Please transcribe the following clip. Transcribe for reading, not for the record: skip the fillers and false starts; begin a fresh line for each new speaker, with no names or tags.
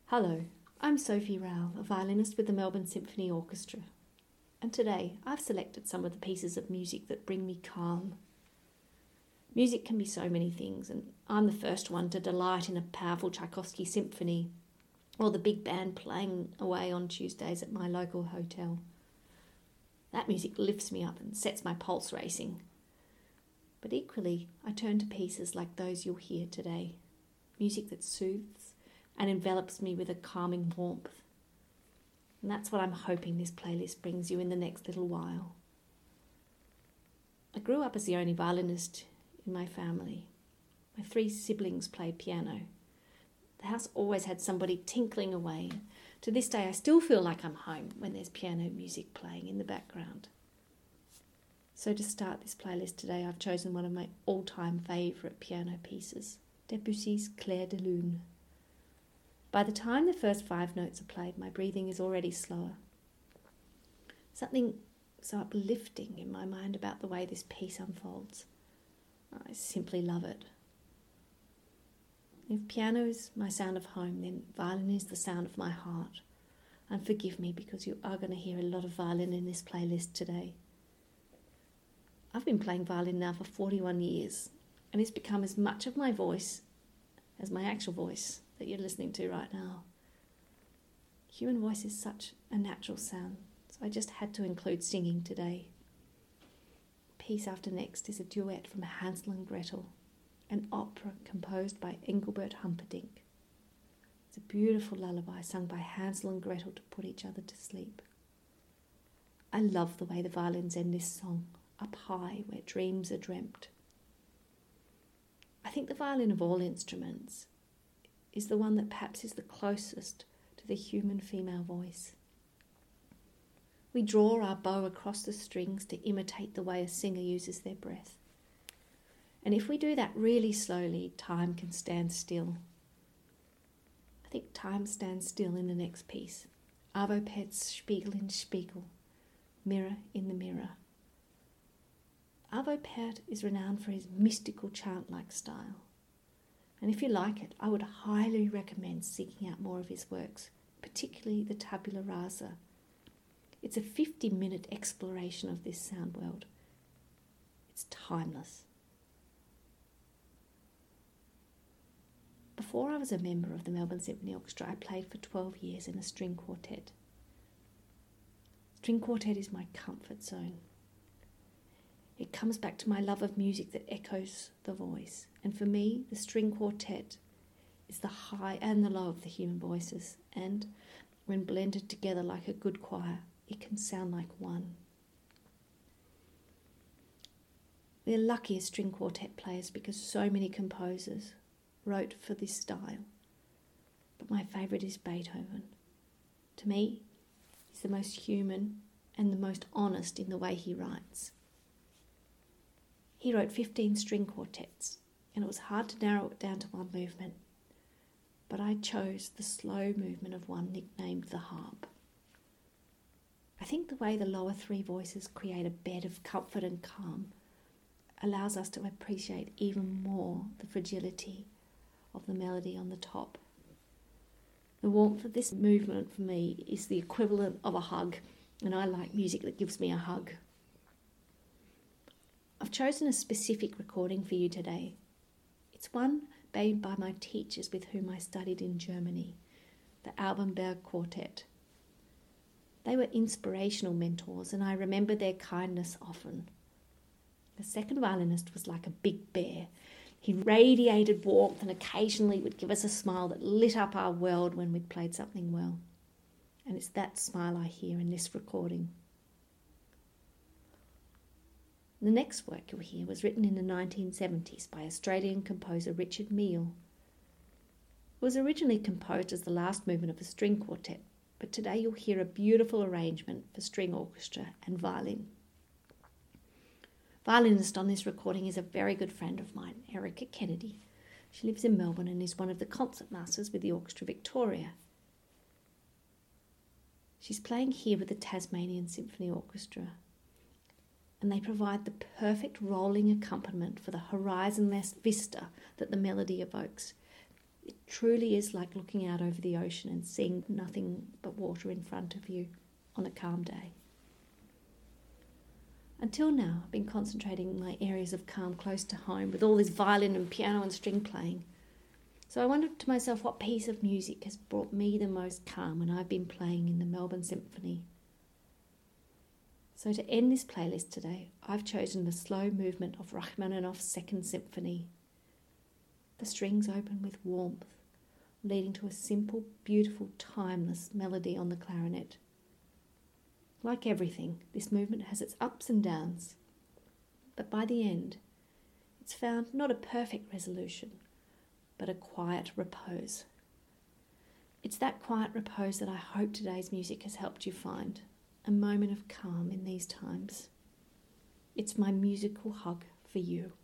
Hello, I'm Sophie Rowell, a violinist with the Melbourne Symphony Orchestra, and today I've selected some of the pieces of music that bring me calm. Music can be so many things, and I'm the first one to delight in a powerful Tchaikovsky symphony or the big band playing away on Tuesdays at my local hotel. That music lifts me up and sets my pulse racing. But equally, I turn to pieces like those you'll hear today, music that soothes and envelops me with a calming warmth. And that's what I'm hoping this playlist brings you in the next little while. I grew up as the only violinist in my family. My 3 siblings played piano. The house always had somebody tinkling away. To this day, I still feel like I'm home when there's piano music playing in the background. So to start this playlist today, I've chosen one of my all-time favourite piano pieces, Debussy's Clair de Lune. By the time the first 5 notes are played, my breathing is already slower. Something so uplifting in my mind about the way this piece unfolds. I simply love it. If piano is my sound of home, then violin is the sound of my heart. And forgive me because you are going to hear a lot of violin in this playlist today. I've been playing violin now for 41 years, and it's become as much of my voice as my actual voice that you're listening to right now. Human voice is such a natural sound, so I just had to include singing today. Piece after next is a duet from Hansel and Gretel, an opera composed by Engelbert Humperdinck. It's a beautiful lullaby sung by Hansel and Gretel to put each other to sleep. I love the way the violins end this song, up high where dreams are dreamt. I think the violin of all instruments is the one that perhaps is the closest to the human female voice. We draw our bow across the strings to imitate the way a singer uses their breath. And if we do that really slowly, time can stand still. I think time stands still in the next piece. Arvo Pärt's Spiegel in Spiegel, Mirror in the Mirror. Arvo Pärt is renowned for his mystical chant-like style. And if you like it, I would highly recommend seeking out more of his works, particularly the Tabula Rasa. It's a 50-minute exploration of this sound world. It's timeless. Before I was a member of the Melbourne Symphony Orchestra, I played for 12 years in a string quartet. String quartet is my comfort zone. It comes back to my love of music that echoes the voice. And for me, the string quartet is the high and the low of the human voices. And when blended together like a good choir, it can sound like one. We're lucky as string quartet players because so many composers wrote for this style. But my favourite is Beethoven. To me, he's the most human and the most honest in the way he writes. He wrote 15 string quartets, and it was hard to narrow it down to one movement. But I chose the slow movement of one nicknamed the harp. I think the way the lower 3 voices create a bed of comfort and calm allows us to appreciate even more the fragility of the melody on the top. The warmth of this movement for me is the equivalent of a hug, and I like music that gives me a hug. I've chosen a specific recording for you today. It's one made by my teachers with whom I studied in Germany, the Albenberg Quartet. They were inspirational mentors, and I remember their kindness often. The second violinist was like a big bear. He radiated warmth and occasionally would give us a smile that lit up our world when we'd played something well. And it's that smile I hear in this recording. The next work you'll hear was written in the 1970s by Australian composer Richard Mille. It was originally composed as the last movement of a string quartet, but today you'll hear a beautiful arrangement for string orchestra and violin. Violinist on this recording is a very good friend of mine, Erica Kennedy. She lives in Melbourne and is one of the concertmasters with the Orchestra Victoria. She's playing here with the Tasmanian Symphony Orchestra, and they provide the perfect rolling accompaniment for the horizonless vista that the melody evokes. It truly is like looking out over the ocean and seeing nothing but water in front of you on a calm day. Until now, I've been concentrating my areas of calm close to home with all this violin and piano and string playing. So I wondered to myself what piece of music has brought me the most calm when I've been playing in the Melbourne Symphony. So to end this playlist today, I've chosen the slow movement of Rachmaninoff's Second Symphony. The strings open with warmth, leading to a simple, beautiful, timeless melody on the clarinet. Like everything, this movement has its ups and downs, but by the end, it's found not a perfect resolution, but a quiet repose. It's that quiet repose that I hope today's music has helped you find, a moment of calm in these times. It's my musical hug for you.